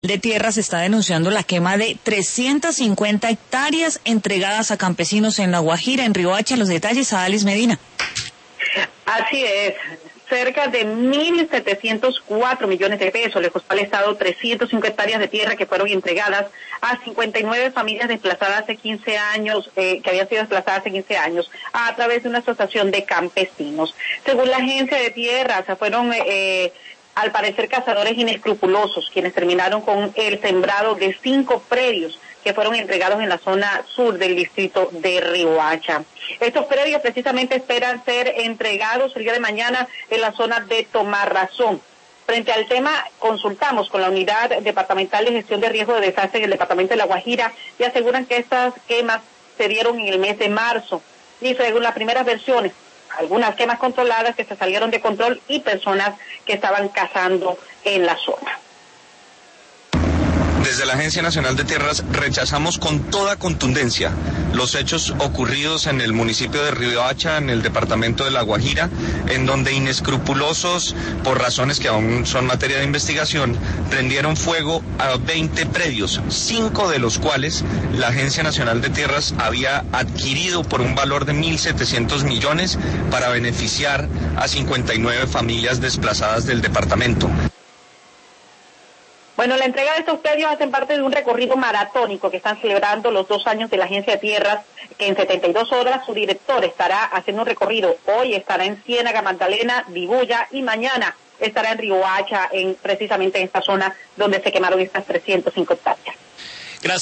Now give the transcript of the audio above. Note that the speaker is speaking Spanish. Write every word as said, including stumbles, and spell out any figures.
de Tierras está denunciando la quema de trescientas cincuenta hectáreas entregadas a campesinos en La Guajira, en Riohacha. Los detalles a Alice Medina. Así es. Cerca de mil setecientos cuatro millones de pesos le costó al Estado trescientas cinco hectáreas de tierra que fueron entregadas a cincuenta y nueve familias desplazadas hace quince años, eh, que habían sido desplazadas hace quince años, a través de una asociación de campesinos. Según la agencia de tierras, fueron, eh, al parecer, cazadores inescrupulosos quienes terminaron con el sembrado de cinco predios que fueron entregados en la zona sur del distrito de Riohacha. Estos predios precisamente esperan ser entregados el día de mañana en la zona de Tomarrazón. Frente al tema, consultamos con la Unidad Departamental de Gestión de Riesgo de Desastre del Departamento de La Guajira y aseguran que estas quemas se dieron en el mes de marzo. Y según las primeras versiones, algunas quemas controladas que se salieron de control y personas que estaban cazando en la zona. Desde la Agencia Nacional de Tierras rechazamos con toda contundencia los hechos ocurridos en el municipio de Riohacha, en el departamento de La Guajira, en donde inescrupulosos, por razones que aún son materia de investigación, prendieron fuego a veinte predios, cinco de los cuales la Agencia Nacional de Tierras había adquirido por un valor de mil setecientos millones para beneficiar a cincuenta y nueve familias desplazadas del departamento. Bueno, la entrega de estos predios hacen parte de un recorrido maratónico que están celebrando los dos años de la Agencia de Tierras, que en setenta y dos horas su director estará haciendo un recorrido. Hoy estará en Ciénaga, Magdalena, Vibuya y mañana estará en Riohacha, en, precisamente en esta zona donde se quemaron estas trescientas cinco hectáreas.